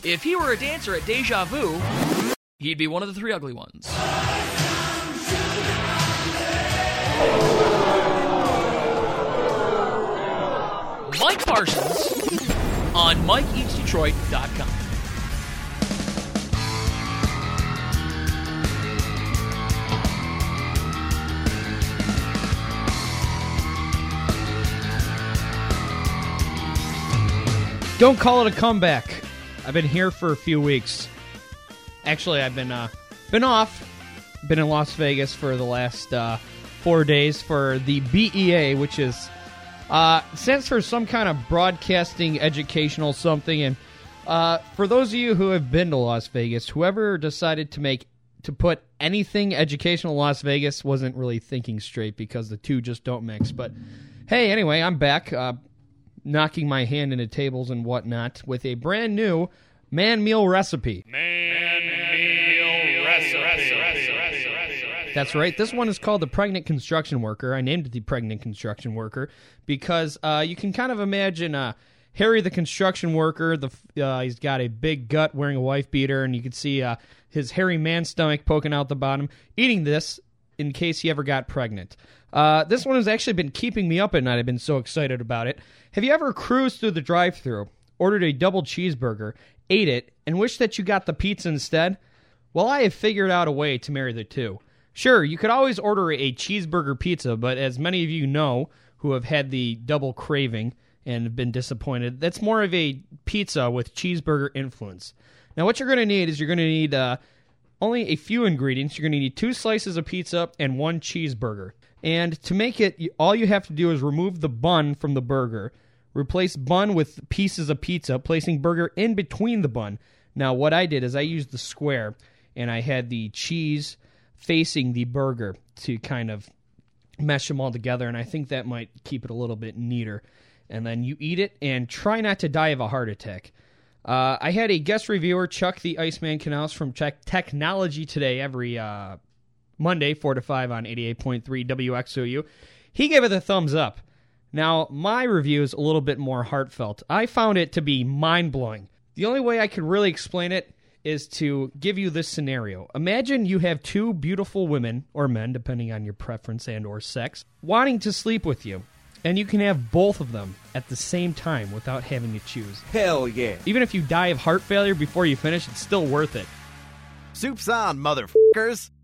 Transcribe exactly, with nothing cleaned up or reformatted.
If he were a dancer at Deja Vu, he'd be one of the three ugly ones. Mike Parsons on Mike Eats Detroit dot com. Don't call it a comeback. I've been here for a few weeks. Actually, I've been uh, been off. Been in Las Vegas for the last uh, four days for the B E A, which is uh, stands for some kind of broadcasting educational something. And uh, for those of you who have been to Las Vegas, whoever decided to make to put anything educational in Las Vegas wasn't really thinking straight, because the two just don't mix. But hey, anyway, I'm back. Uh, knocking my hand into tables and whatnot with a brand new man meal recipe. Man meal recipe. That's right. This one is called the Pregnant Construction Worker. I named it the Pregnant Construction Worker because uh, you can kind of imagine uh, Harry the construction worker. The uh, he's got a big gut, wearing a wife beater, and you can see uh, his hairy man stomach poking out the bottom, eating this in case he ever got pregnant. Uh, this one has actually been keeping me up at night. I've been so excited about it. Have you ever cruised through the drive-thru, ordered a double cheeseburger, ate it, and wished that you got the pizza instead? Well, I have figured out a way to marry the two. Sure, you could always order a cheeseburger pizza, but as many of you know who have had the double craving and have been disappointed, that's more of a pizza with cheeseburger influence. Now, what you're going to need is you're going to need uh, only a few ingredients. You're going to need two slices of pizza and one cheeseburger. And to make it, all you have to do is remove the bun from the burger. Replace bun with pieces of pizza, placing burger in between the bun. Now, what I did is I used the square, and I had the cheese facing the burger to kind of mesh them all together, and I think that might keep it a little bit neater. And then you eat it, and try not to die of a heart attack. Uh, I had a guest reviewer, Chuck the Iceman Canals from Tech Technology Today, every uh, Monday, four to five on eighty-eight point three W X O U. He gave it a thumbs up. Now, my review is a little bit more heartfelt. I found it to be mind-blowing. The only way I could really explain it is to give you this scenario. Imagine you have two beautiful women, or men, depending on your preference and or sex, wanting to sleep with you. And you can have both of them at the same time without having to choose. Hell yeah. Even if you die of heart failure before you finish, it's still worth it. Soup's on, motherfuckers.